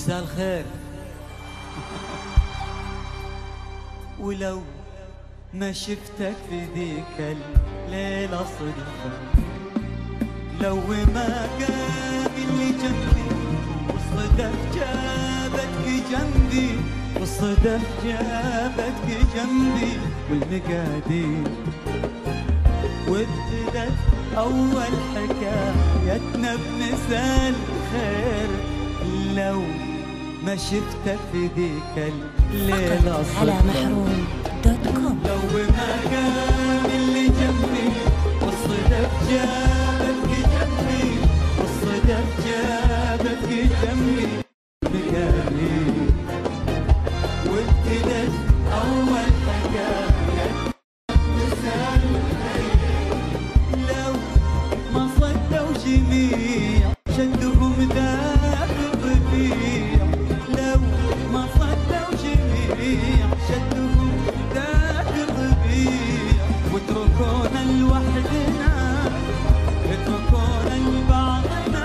مساء الخير. ولو ما شفتك في ذيك الليلة صدفة، لو ما قام اللي جنبي والصدف جابتك جنبي، والصدف جابتك جنبي والمقادير، وابتدت أول حكايتنا بمساء الخير. لو ما شفتك في ذيك الليلة فقط على محروم.com. لو ما قام اللي جنبي والصدف جابتك جنبي، والصدف جابتك جنبي بقالي، وابتدت أول حكاية مساء الخير. لو ما صدوا جميع شدهم ذاك الربيع، لو ما صدوا جميع شدهم ذاك الربيع، واتركونا لوحدنا، اتركونا لبعضنا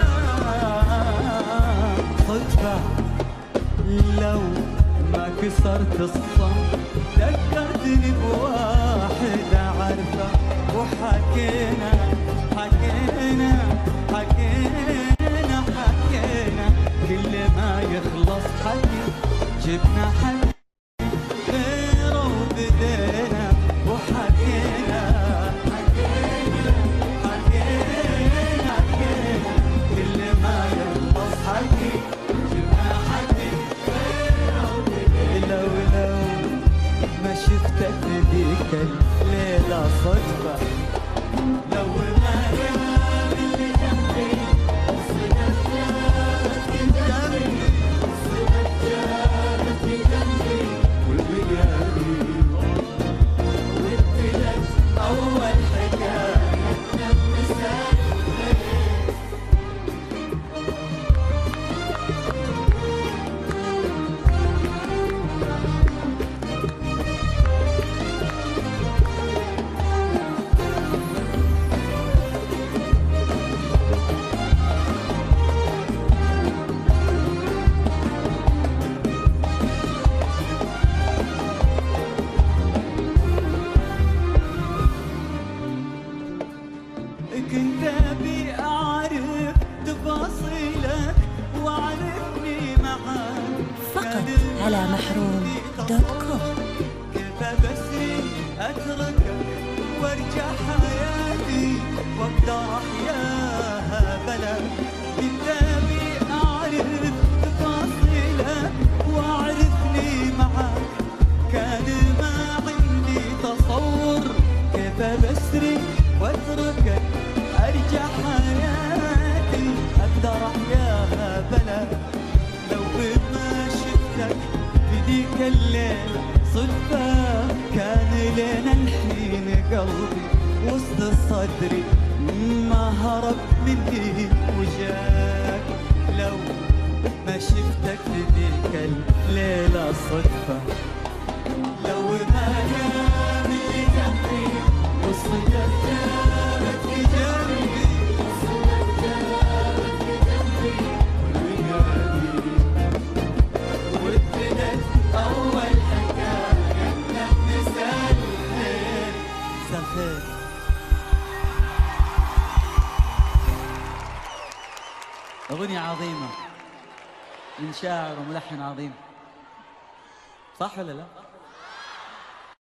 صدفة. لو ما كسرت الصمت ذكرتني بواحد أعرفه، وحكينا حكينا حكينا حكينا كل ما يخلص حكي جبنا حكي غيره وبدينا، وحكينا حكينا حكينا حكينا كل ما يخلص حكي جبنا حكي غيره وبدينا. ولو ما شفتك في ذيك الليلة صدفة، لو ما قام اللي جنبي والصدف جابتك جنبي، والصدف جابتك جنبي والمقادير، وابتدت أول حكايتنا بمساء الخير. كنت أبي أعرف تفاصيلك وعرفني معاك، فقط على محروم.com. كيف بسري أتركك وارجع حياتي واقدر أحياها بلا. كنت أبي أعرف تفاصيلك وعرفني معاك، كان ما عندي تصور كيف بسري واتركك ارجع حياتي اقدر احياها بلا. لو ما شفتك في ذيك الليل صدفة، كان لنا الحين قلبي وسط صدري ما هرب مني وجاك. لو ما شفتك في ذيك الليلة صدفة، لو ما قام اللي جنبي والصدف جابتك جنبي، والصدف جابتك جنبي والمقادير، وابتدت أول حكايتنا بمساء الخير. مساء الخير. أغنية عظيمة من شاعر وملحن عظيم، صح ولا لا؟